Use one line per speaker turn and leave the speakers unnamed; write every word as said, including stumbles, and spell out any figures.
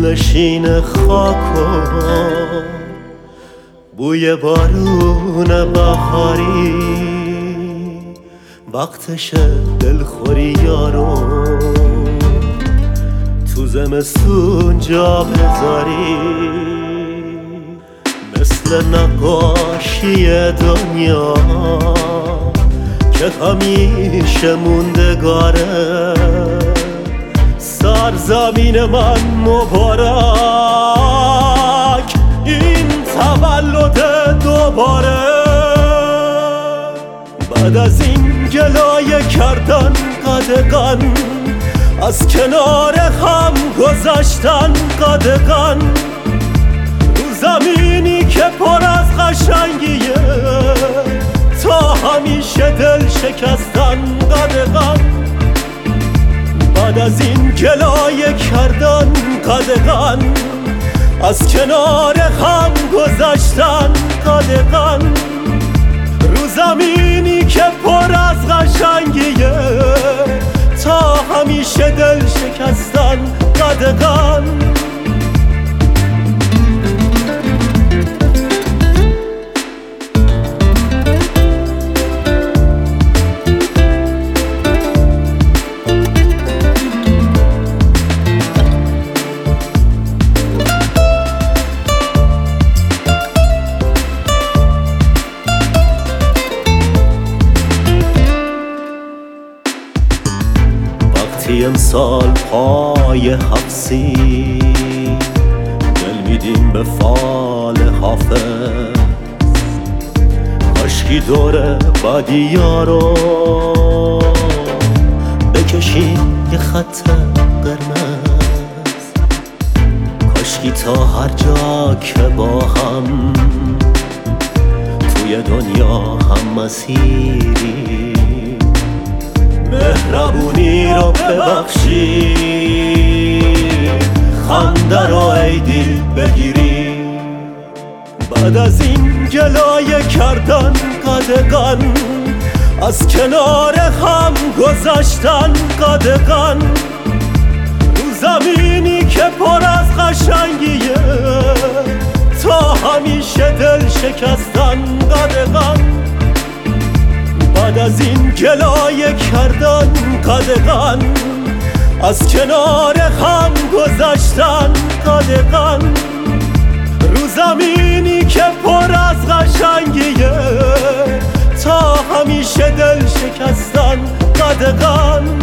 دلنشین خاک و بوی بارون بهاری، وقتش دلخوری یارو تو زمستون جا بذاری. مثل نقاشی دنیا که همیشه موندگاره، سرزمین من مبارک این تولد دوباره. بعد از این گلایه کردن قدغن، از کنار هم گذشتن قدغن، رو زمینی که پر از قشنگیه تا همیشه دل شکستن قدغن. بعد از این گلایه کردن قدغن، از کنار هم گذشتن قدغن، رو زمینی که پر از قشنگیه تا همیشه دل شکستن قدغن. امسال پای حبسی دل میدیم به فال حافظ، کاشکی دور بدیا رو بکشیم یه خط قرمز، کاشکی تا هر جا که با هم توی دنیا هم مسیری، مهربونی رو ببخشی، خنده رو ای دل بگیری. بعد از این گلایه کردن قدغن، از کنار هم گذشتن قدغن، رو زمینی که پر از قشنگیه تا همیشه دل شکستن قدغن. بعد از این گلایه کردن قدغن، از کنار هم گذشتن قدغن، رو زمینی که پر از قشنگیه تا همیشه دل شکستن قدغن.